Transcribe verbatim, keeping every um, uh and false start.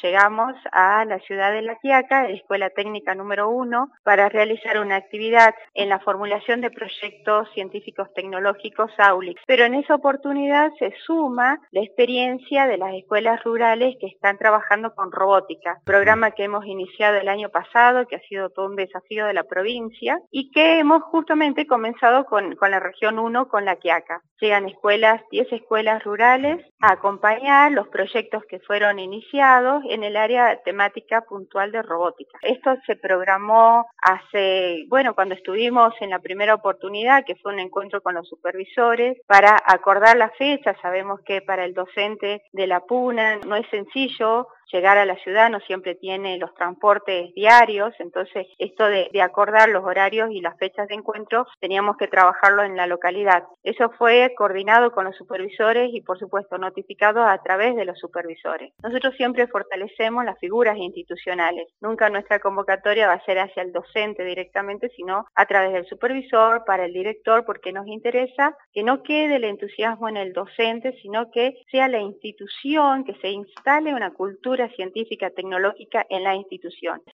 llegamos a la ciudad de La Quiaca, Escuela Técnica número uno, para realizar una actividad en la formulación de proyectos científicos tecnológicos AULIX. Pero en esa oportunidad se suma la experiencia de las escuelas rurales que están trabajando con robótica, programa que hemos iniciado el año pasado, que ha sido todo un desafío de la provincia, y que hemos justamente comenzado con, con la región uno, con La Quiaca. Llegan escuelas, diez escuelas rurales a acompañar los proyectos que fueron iniciados en el área temática puntual de robótica. Esto se programó hace, bueno, cuando estuvimos en la primera oportunidad, que fue un encuentro con los supervisores, para acordar la fecha. Sabemos que para el docente de la PUNA no es sencillo llegar a la ciudad, no siempre tiene los transportes diarios, entonces esto de, de acordar los horarios y las fechas de encuentro teníamos que trabajarlo en la localidad. Eso fue coordinado con los supervisores y por supuesto notificado a través de los supervisores. Nosotros siempre fortalecemos las figuras institucionales, nunca nuestra convocatoria va a ser hacia el docente directamente, sino a través del supervisor, para el director, porque nos interesa que no quede el entusiasmo en el docente, sino que sea la institución, que se instale una cultura científica, tecnológica en la institución.